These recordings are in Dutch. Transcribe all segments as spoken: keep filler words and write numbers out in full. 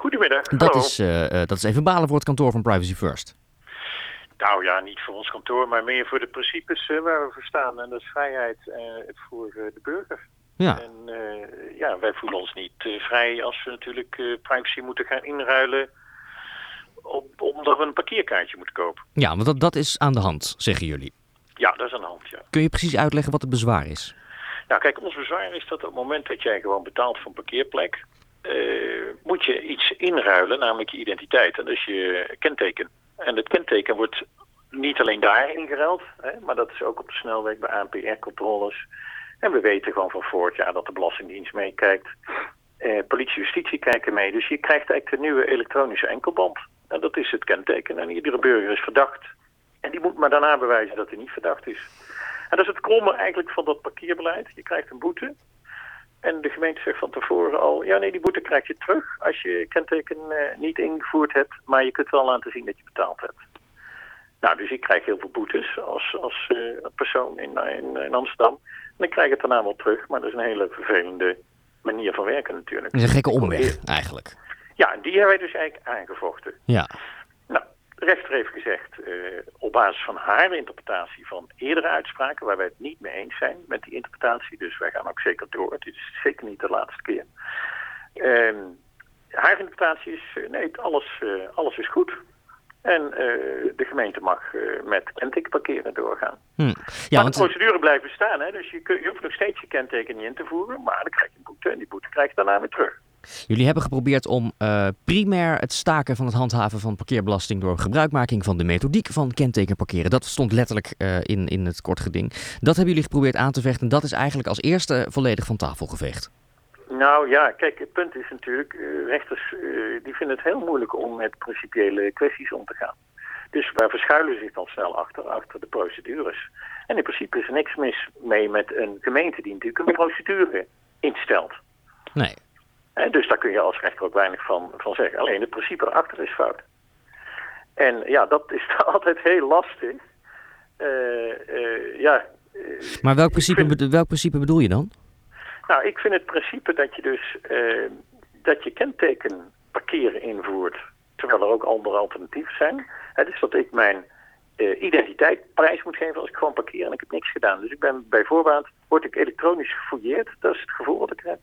Goedemiddag. Dat is, uh, uh, dat is even balen voor het kantoor van Privacy First. Nou ja, niet voor ons kantoor, maar meer voor de principes uh, waar we voor staan. En dat is vrijheid uh, voor uh, de burger. Ja. En uh, ja, wij voelen ons niet uh, vrij als we natuurlijk uh, privacy moeten gaan inruilen op, omdat we een parkeerkaartje moeten kopen. Ja, want dat, dat is aan de hand, zeggen jullie. Ja, dat is aan de hand, ja. Kun je precies uitleggen wat het bezwaar is? Nou kijk, ons bezwaar is dat op het moment dat jij gewoon betaalt voor een parkeerplek, uh, moet je iets inruilen, namelijk je identiteit. En dat is je kenteken. En het kenteken wordt niet alleen daar ingeruild, hè, maar dat is ook op de snelweg bij A N P R-controles. En we weten gewoon van vorig jaar dat de Belastingdienst meekijkt. Eh, politie en justitie kijken mee. Dus je krijgt eigenlijk de nieuwe elektronische enkelband. En dat is het kenteken. En iedere burger is verdacht. En die moet maar daarna bewijzen dat hij niet verdacht is. En dat is het kromme eigenlijk van dat parkeerbeleid. Je krijgt een boete. En de gemeente zegt van tevoren al, ja nee, die boete krijg je terug als je kenteken uh, niet ingevoerd hebt. Maar je kunt wel laten zien dat je betaald hebt. Nou, dus ik krijg heel veel boetes als, als uh, persoon in, in, in Amsterdam. En dan krijg ik het daarna wel terug, maar dat is een hele vervelende manier van werken natuurlijk. Dat is een gekke omweg, eigenlijk. Ja, en die hebben wij dus eigenlijk aangevochten. Ja. Nou, de rechter heeft gezegd, uh, op basis van haar interpretatie van eerdere uitspraken, waar wij het niet mee eens zijn met die interpretatie, dus wij gaan ook zeker door, het is zeker niet de laatste keer. Uh, haar interpretatie is, uh, nee, alles, uh, alles is goed. En uh, de gemeente mag uh, met kenteken parkeren doorgaan. Hm. Ja, maar want de procedure blijft bestaan. Hè? Dus je, kun, je hoeft nog steeds je kenteken niet in te voeren. Maar dan krijg je een boete en die boete krijg je daarna weer terug. Jullie hebben geprobeerd om uh, primair het staken van het handhaven van parkeerbelasting door gebruikmaking van de methodiek van kenteken parkeren. Dat stond letterlijk uh, in, in het kort geding. Dat hebben jullie geprobeerd aan te vechten. En dat is eigenlijk als eerste volledig van tafel geveegd. Nou ja, kijk, het punt is natuurlijk, uh, rechters uh, die vinden het heel moeilijk om met principiële kwesties om te gaan. Dus waar verschuilen ze zich dan snel achter, achter de procedures. En in principe is er niks mis mee met een gemeente die natuurlijk een procedure instelt. Nee. En dus daar kun je als rechter ook weinig van, van zeggen. Alleen het principe erachter is fout. En ja, dat is altijd heel lastig. Uh, uh, ja, uh, maar welk principe, vind... bedo- welk principe bedoel je dan? Nou, ik vind het principe dat je dus uh, dat je kenteken parkeren invoert, terwijl er ook andere alternatieven zijn. He, dus dat ik mijn uh, identiteit prijs moet geven als ik gewoon parkeer en ik heb niks gedaan. Dus ik ben bij voorbaat, word ik elektronisch gefouilleerd. Dat is het gevoel wat ik heb.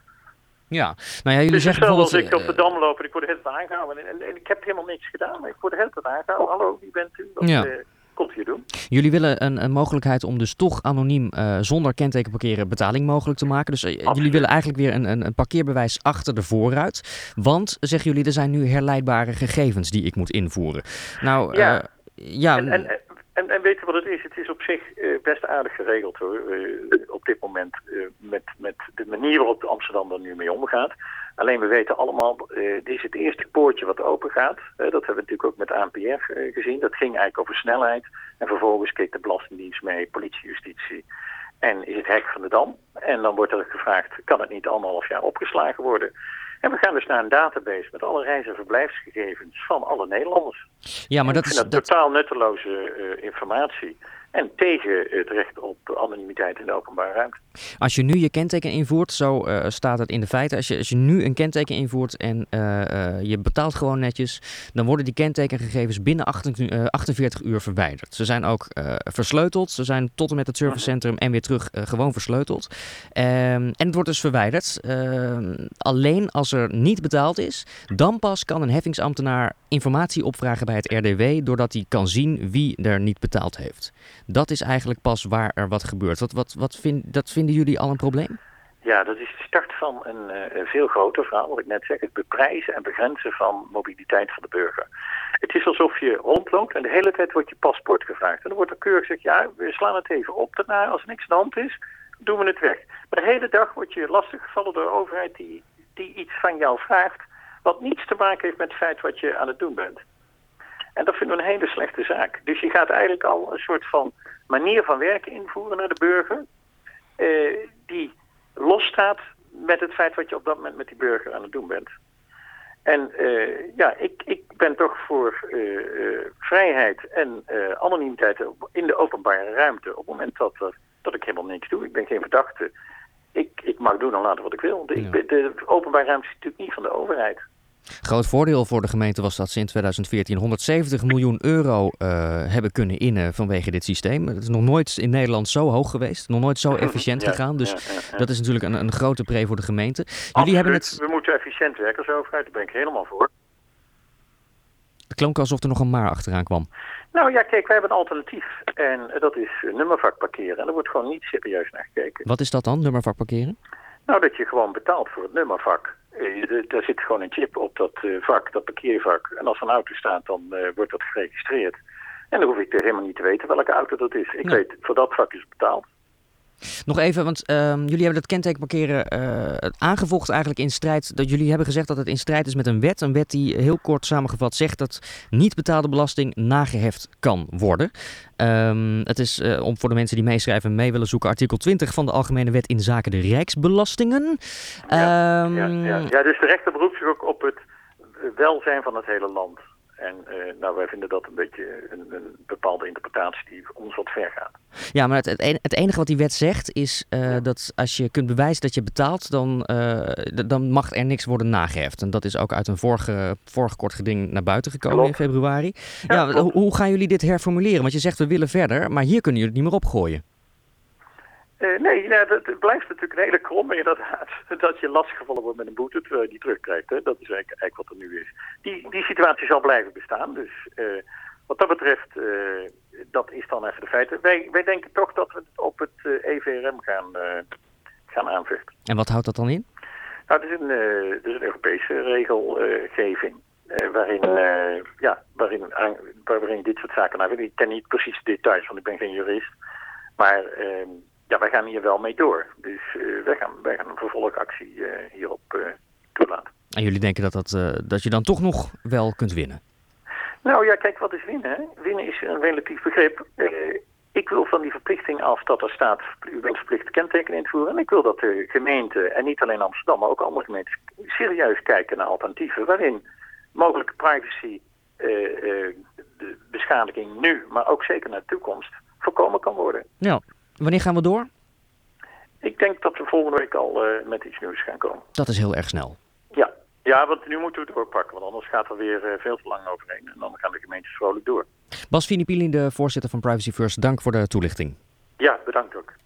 Ja, nou ja, jullie dus zeggen stel als bijvoorbeeld... ik op de Dam loop en ik word de hele tijd aangehouden en, en, en ik heb helemaal niks gedaan, maar ik word de hele tijd aangehouden. Hallo, wie bent u? Wat ja. uh, komt u doen? Jullie willen een, een mogelijkheid om dus toch anoniem uh, zonder kenteken parkeren betaling mogelijk te maken. Dus uh, jullie willen eigenlijk weer een, een, een parkeerbewijs achter de voorruit. Want, zeggen jullie, er zijn nu herleidbare gegevens die ik moet invoeren. Nou, ja. Uh, ja en, en, En, en weet je wat het is? Het is op zich uh, best aardig geregeld hoor. Uh, op dit moment uh, met, met de manier waarop Amsterdam er nu mee omgaat. Alleen we weten allemaal, uh, dit is het eerste poortje wat open gaat. Uh, dat hebben we natuurlijk ook met A N P R uh, gezien. Dat ging eigenlijk over snelheid. En vervolgens keek de Belastingdienst mee, politie, justitie. En is het hek van de Dam. En dan wordt er gevraagd, kan het niet anderhalf jaar opgeslagen worden? En we gaan dus naar een database met alle reis- en verblijfsgegevens van alle Nederlanders. Ja, maar dat ik vind is dat dat... totaal nutteloze uh, informatie. En tegen het recht op anonimiteit in de openbare ruimte. Als je nu je kenteken invoert, zo uh, staat het in de feiten. Als je, als je nu een kenteken invoert en uh, uh, je betaalt gewoon netjes, dan worden die kentekengegevens binnen achtenveertig uur verwijderd. Ze zijn ook uh, versleuteld. Ze zijn tot en met het servicecentrum en weer terug uh, gewoon versleuteld. Um, en het wordt dus verwijderd. Uh, alleen als er niet betaald is, dan pas kan een heffingsambtenaar informatie opvragen bij het R D W, doordat hij kan zien wie er niet betaald heeft. Dat is eigenlijk pas waar er wat gebeurt. Wat, wat, wat vind, dat vinden jullie al een probleem? Ja, dat is de start van een uh, veel groter verhaal. Wat ik net zeg, het beprijzen en begrenzen van mobiliteit van de burger. Het is alsof je rondloopt en de hele tijd wordt je paspoort gevraagd. En dan wordt er keurig gezegd, ja, we slaan het even op. Daarna, als er niks aan de hand is, doen we het weg. Maar de hele dag word je lastiggevallen door de overheid die, die iets van jou vraagt, wat niets te maken heeft met het feit wat je aan het doen bent. En dat vinden we een hele slechte zaak. Dus je gaat eigenlijk al een soort van manier van werken invoeren naar de burger, Uh, die losstaat met het feit wat je op dat moment met die burger aan het doen bent. En uh, ja, ik, ik ben toch voor uh, uh, vrijheid en uh, anonimiteit in de openbare ruimte. Op het moment dat, er, dat ik helemaal niks doe, ik ben geen verdachte. Ik, ik mag doen en laten wat ik wil. De, ja. de, de openbare ruimte is natuurlijk niet van de overheid. Groot voordeel voor de gemeente was dat ze in tweeduizend veertien honderdzeventig miljoen euro uh, hebben kunnen innen vanwege dit systeem. Het is nog nooit in Nederland zo hoog geweest, nog nooit zo efficiënt ja, gegaan. Dus ja, ja, ja. dat is natuurlijk een, een grote pre voor de gemeente. Jullie Absoluut, hebben het... we moeten efficiënt werken als overheid, daar ben ik helemaal voor. Het klonk alsof er nog een maar achteraan kwam. Nou ja, kijk, wij hebben een alternatief en dat is nummervak parkeren. En daar wordt gewoon niet serieus naar gekeken. Wat is dat dan, nummervak parkeren? Nou, dat je gewoon betaalt voor het nummervak. Daar zit gewoon een chip op dat vak, dat parkeervak. En als er een auto staat, dan uh, wordt dat geregistreerd. En dan hoef ik er helemaal niet te weten welke auto dat is. Ik nee. weet, voor dat vak is het betaald. Nog even, want uh, jullie hebben dat kenteken parkeren uh, aangevochten eigenlijk in strijd. Dat jullie hebben gezegd dat het in strijd is met een wet. Een wet die heel kort samengevat zegt dat niet betaalde belasting nageheft kan worden. Um, het is uh, om voor de mensen die meeschrijven en mee willen zoeken artikel twintig van de Algemene Wet in zaken de Rijksbelastingen. Ja, um, ja, ja. ja, dus de rechter beroept zich ook op het welzijn van het hele land. En uh, nou, wij vinden dat een beetje een, een bepaalde interpretatie die ons wat ver gaat. Ja, maar het, het, enige, het enige wat die wet zegt is uh, ja. dat als je kunt bewijzen dat je betaalt, dan, uh, d- dan mag er niks worden nageheft. En dat is ook uit een vorige, vorige kort geding naar buiten gekomen klopt. in februari. Ja, ja hoe, hoe gaan jullie dit herformuleren? Want je zegt we willen verder, maar hier kunnen jullie het niet meer opgooien. Uh, nee, nou, dat, het blijft natuurlijk een hele kromme inderdaad. Dat je lastiggevallen wordt met een boete terwijl je die terugkrijgt. Hè. Dat is eigenlijk, eigenlijk wat er nu is. Die, die situatie zal blijven bestaan. Dus uh, wat dat betreft, uh, dat is dan even de feiten. Wij, wij denken toch dat we op het uh, E V R M gaan, uh, gaan aanvechten. En wat houdt dat dan in? Nou, het is een, uh, het is een Europese regelgeving. Uh, waarin, uh, ja, waarin, aan, waarin dit soort zaken... Nou, ik ken niet precies de details, want ik ben geen jurist. Maar... Uh, Ja, wij gaan hier wel mee door. Dus uh, wij, gaan, wij gaan een vervolgactie uh, hierop uh, toelaten. En jullie denken dat, dat, uh, dat je dan toch nog wel kunt winnen? Nou ja, kijk, wat is winnen? Hè? Winnen is een relatief begrip. Uh, ik wil van die verplichting af dat er staat, u bent verplicht kenteken invoeren. En ik wil dat de gemeente, en niet alleen Amsterdam, maar ook andere gemeentes, serieus kijken naar alternatieven. Waarin mogelijke privacy, uh, uh, de beschadiging nu, maar ook zeker naar de toekomst, voorkomen kan worden. Ja. Wanneer gaan we door? Ik denk dat we volgende week al uh, met iets nieuws gaan komen. Dat is heel erg snel. Ja, ja, want nu moeten we het doorpakken, want anders gaat er weer uh, veel te lang overheen. En dan gaan de gemeentes vrolijk door. Bas Finippili, de voorzitter van Privacy First, dank voor de toelichting. Ja, bedankt ook.